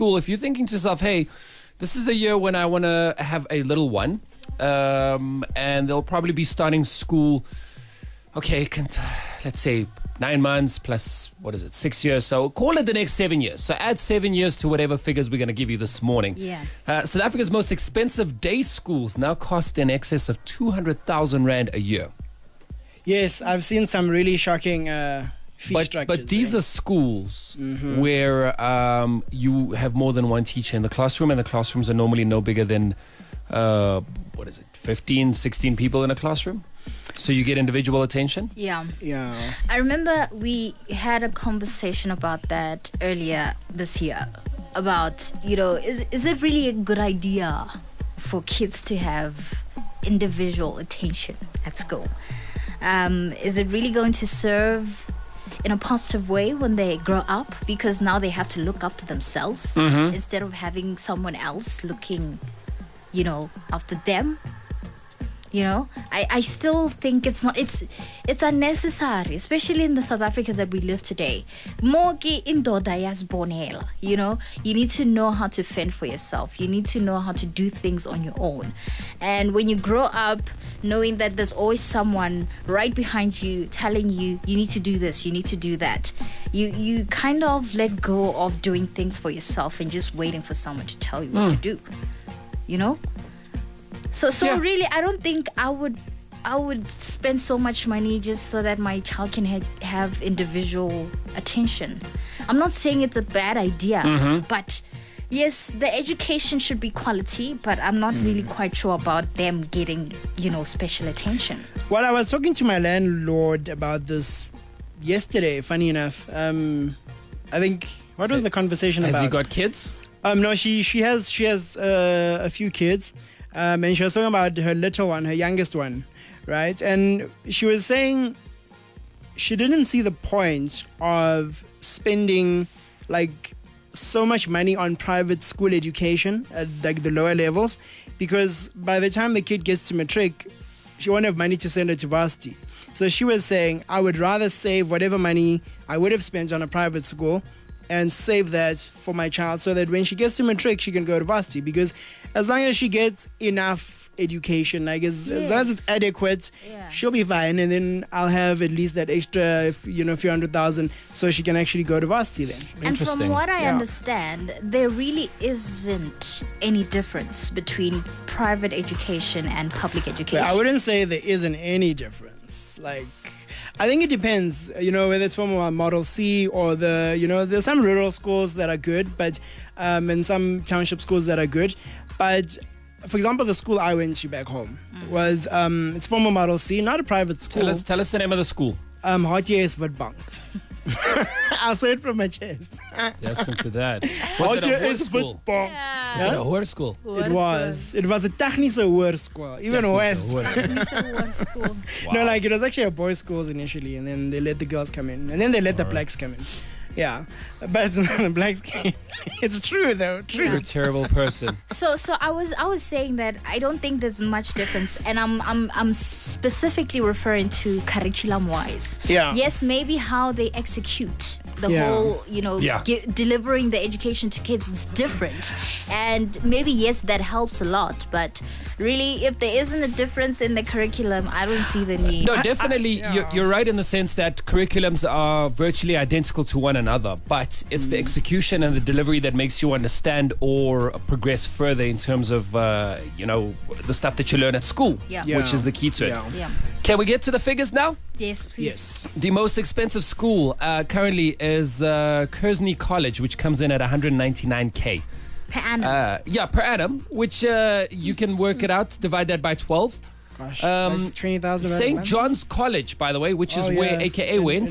school, if you're thinking to yourself, hey, this is the year when I want to have a little one, and they'll probably be starting school, okay, let's say 9 months plus, 6 years. So call it the next 7 years. So add 7 years to whatever figures we're going to give you this morning. Yeah. South Africa's most expensive day schools now cost in excess of 200,000 Rand a year. Yes, I've seen some really shocking fee structures. But these are schools where you have more than one teacher in the classroom, and the classrooms are normally no bigger than 15, 16 people in a classroom. So you get individual attention? Yeah. Yeah. I remember we had a conversation about that earlier this year about, is it really a good idea for kids to have individual attention at school? Is it really going to serve in a positive way when they grow up? Because now they have to look after themselves instead of having someone else looking, after them. I still think it's unnecessary, especially in the South Africa that we live today. You need to know how to fend for yourself. You need to know how to do things on your own. And when you grow up knowing that there's always someone right behind you telling you need to do this, you need to do that, you kind of let go of doing things for yourself and just waiting for someone to tell you what to do. So really, I don't think I would spend so much money just so that my child can have individual attention. I'm not saying it's a bad idea, but yes, the education should be quality, but I'm not really quite sure about them getting, special attention. Well, I was talking to my landlord about this yesterday, funny enough. I think, what was the conversation about? Has he got kids? No, she has a few kids. And she was talking about her little one, her youngest one, right? And she was saying she didn't see the point of spending like so much money on private school education at like the lower levels, because by the time the kid gets to matric, she won't have money to send her to varsity. So she was saying, I would rather save whatever money I would have spent on a private school and save that for my child, so that when she gets to matric, she can go to varsity. Because as long as she gets enough education, like as long as it's adequate, she'll be fine. And then I'll have at least that extra, few 100,000, so she can actually go to varsity then. And from what I understand, there really isn't any difference between private education and public education. But I wouldn't say there isn't any difference. Like, I think it depends, whether it's from a Model C or there's some rural schools that are good, but and some township schools that are good. But for example, the school I went to back home was it's from a Model C, not a private school. Tell us the name of the school. HTS Witbank. I'll say it from my chest. Listen to that. Was it a horse school? Yeah. Was it a horse school? It was a technische hoërskool, even worse. Wow. No, like it was actually a boys' school initially, and then they let the girls come in, and then they let the blacks come in. Yeah, but the blacks came. It's true though. True. You're a terrible person. So I was saying that I don't think there's much difference, and I'm specifically referring to curriculum wise. Yeah. Yes, maybe how they execute the whole, delivering the education to kids is different, and maybe yes, that helps a lot. But really, if there isn't a difference in the curriculum, I don't see the need. No, definitely, you're right in the sense that curriculums are virtually identical to one another, but it's the execution and the delivery that makes you understand or progress further in terms of, the stuff that you learn at school, which is the key to it. Yeah. Can we get to the figures now? Yes, please. Yes. The most expensive school currently is Kearsney College, which comes in at 199K. Per annum. Per annum, which you can work it out, divide that by 12. Gosh, that's 20,000. St. John's College, by the way, which is where AKA went,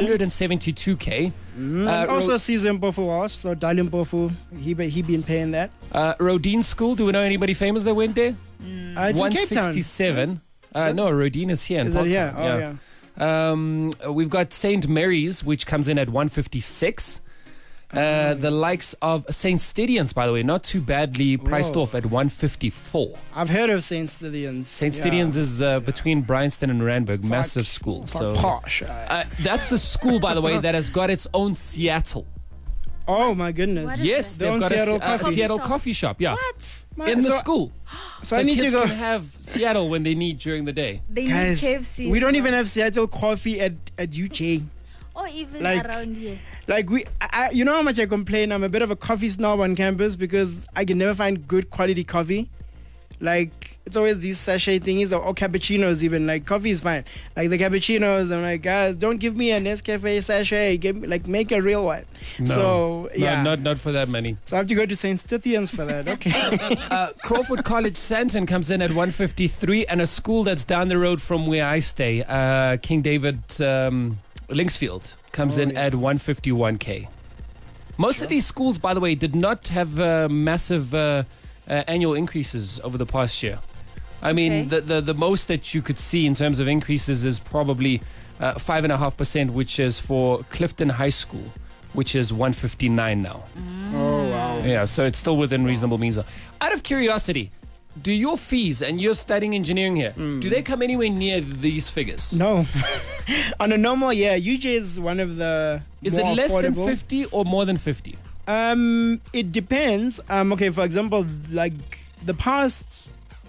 172K. Also Caesar Mpofu was, so Dali Mpofu, he been paying that. Rodin School, do we know anybody famous that went there? It's in Cape Town. 167. No, Rodin is here in Is it here? Parktown. Oh, yeah. We've got St. Mary's, which comes in at 156. The likes of St. Stedians, by the way, not too badly priced off at 154. I've heard of St. Stedians. St. Stedians is between Bryanston and Randburg, massive school. So posh. that's the school, by the way, that has got its own Seattle. Oh my goodness. What is Yes, it? Their they've own got Seattle a coffee. Seattle Shop. coffee shop. Yeah, What? in the So- school. So I need kids to go. can have Seattle when they need during the day. They Guys, need KFC. we as don't well. even have Seattle coffee at UJ. Or even like- around here. Like you know how much I complain. I'm a bit of a coffee snob on campus because I can never find good quality coffee. Like it's always these sachet thingies or cappuccinos even. Like coffee is fine. Like the cappuccinos, I'm like, guys, don't give me a Nescafe sachet. Give me, like make a real one. No, So yeah. not for that many. So I have to go to St. Stithians for that. Okay. Crawford College Santon comes in at 153, and a school that's down the road from where I stay, King David Linksfield, comes in yeah. at 151k. Most of these schools, by the way, did not have massive annual increases over the past year. I mean, Okay. the most that you could see in terms of increases is probably 5.5%, which is for Clifton High School, which is 159 now. Oh wow. Yeah, so it's still within reasonable means. Out of curiosity, do your fees, and you're studying engineering here, do they come anywhere near these figures? No. On a normal year, UJ is one of the Is more it less than affordable. 50 or more than 50? It depends. Okay, for example, like the past.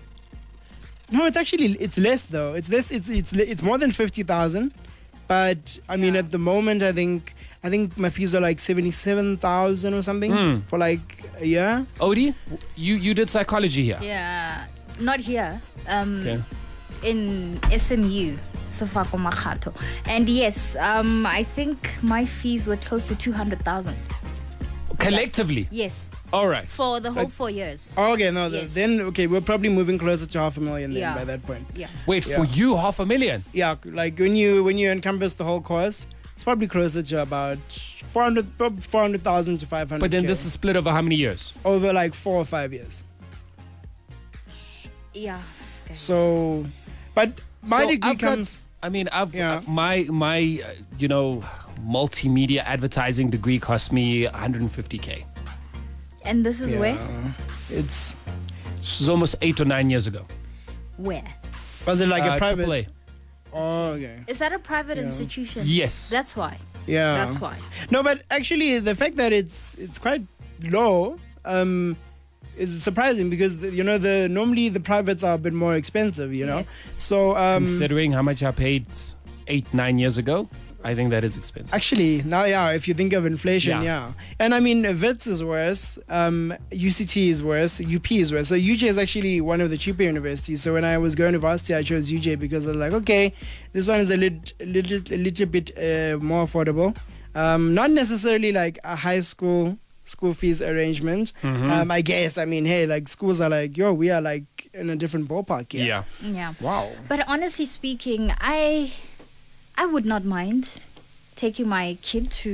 No, it's less though. It's less. It's more than 50,000. But I mean, Yeah. at the moment, I think my fees are like 77,000 or something for like a year. Odie, you did psychology here. Yeah. Not here. Okay. In SMU, Sofako Makhato. And yes, I think my fees were close to 200,000. Collectively. Yes. All right. For the whole Like- 4 years. Oh, okay, no, Yes. then okay, we're probably moving closer to 500,000 then Yeah. by that point. Yeah. Wait, Yeah. for you, 500,000? Yeah, like when you encompass the whole course, it's probably closer to about 400,000 to 500. But then this is split over how many years? over like 4 or 5 years. Yeah. guys. So, but my So degree I've got- comes. I mean, I've Yeah. my multimedia advertising degree cost me 150k. And this is where? It's This was almost 8 or 9 years ago. Where? was it like a private? AAA. Oh, okay. Is that a private Yeah. institution? Yes. That's why. Yeah. That's why. No, but actually the fact that it's quite low is surprising because normally the privates are a bit more expensive, you know. Yes. So Considering how much I paid 8-9 years ago, I think that is expensive. actually now, yeah, if you think of inflation, Yeah. And I mean Wits is worse, UCT is worse, UP is worse. So UJ is actually one of the cheaper universities. So when I was going to varsity, I chose UJ because I was like, okay, this one is a little bit more affordable. Not necessarily like a high school fees arrangement. I guess. I mean, hey, like schools are like, yo, we are like in a different ballpark here. Yeah. Yeah. Wow. But honestly speaking, I would not mind taking my kid to,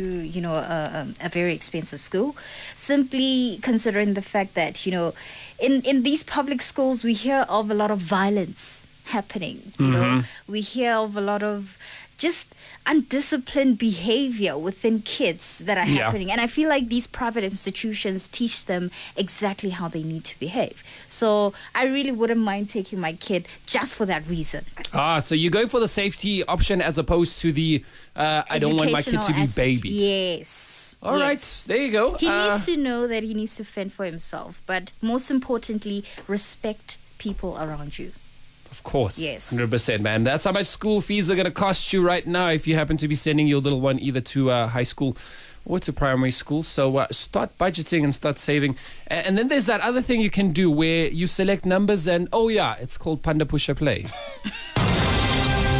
a very expensive school, simply considering the fact that, in these public schools, we hear of a lot of violence happening. You know, we hear of a lot of just undisciplined behavior within kids that are Yeah. happening. And I feel like these private institutions teach them exactly how they need to behave. So I really wouldn't mind taking my kid just for that reason. So you're going for the safety option as opposed to the I don't want my kid to be Educational aspect. babied. Yes. All right, Yes. there you go. He needs to know that he needs to fend for himself, but most importantly, respect people around you. Of course. Yes. 100%, man. That's how much school fees are going to cost you right now if you happen to be sending your little one either to high school or to primary school. So start budgeting and start saving. And then there's that other thing you can do where you select numbers and, oh, yeah, it's called Panda Pusha Play.